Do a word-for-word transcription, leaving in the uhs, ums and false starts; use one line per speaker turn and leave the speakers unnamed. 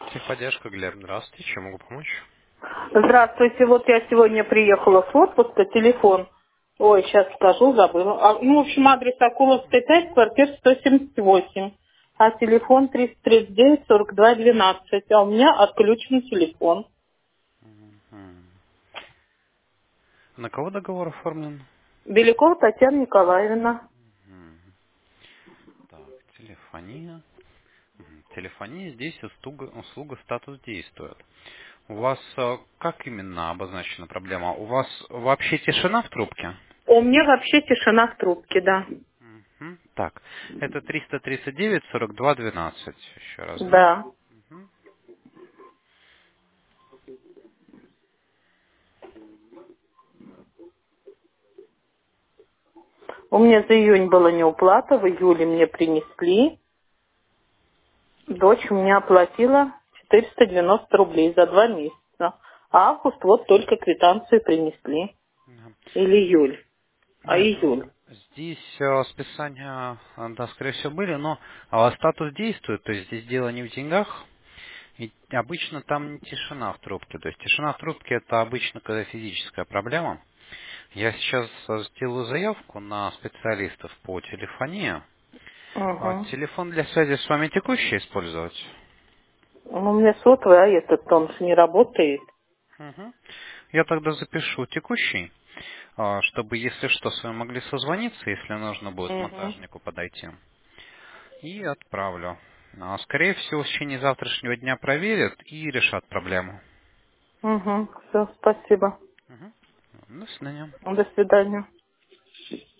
Техподдержка, Глеб. Здравствуйте. Чем могу помочь?
Здравствуйте, вот я сегодня приехала с отпуска, телефон. Ой, сейчас скажу, забыла. А, ну, в общем, адрес Акуловская пять, квартира сто семьдесят восемь. А телефон триста тридцать девять сорок два двенадцать. А у меня отключен телефон.
Мгм. На кого договор оформлен?
Белякова Татьяна Николаевна.
Мгм. Так, телефония. Мгм. Телефония здесь услуга, услуга статус действует. У вас э, как именно обозначена проблема? У вас вообще тишина в трубке?
У меня вообще тишина в трубке, да.
Мгм. Так, это триста тридцать девять сорок два двенадцать. Еще раз, да?
Да.
Мгм.
У меня за июнь была неуплата, в июле мне принесли. Дочь у меня оплатила четыреста девяносто рублей за два месяца. А август вот только квитанцию принесли.
Да.
Или июль. А
Нет,
июль.
здесь э, списания, э, да, скорее всего, были, но а, статус действует, то есть здесь дело не в деньгах. И обычно там не тишина в трубке. То есть тишина в трубке это обычно когда физическая проблема. Я сейчас э, сделаю заявку на специалистов по телефонии. А
Угу.
телефон для связи с вами текущий использовать?
Ну, у меня сотовый, а этот он же не работает.
Мгм. Я тогда запишу текущий, а, чтобы, если что, с вами могли созвониться, если нужно будет
Угу.
монтажнику подойти. И отправлю. А, Скорее всего, в течение завтрашнего дня проверят и решат проблему.
Угу. Все, спасибо.
Мгм. До свидания.
До свидания.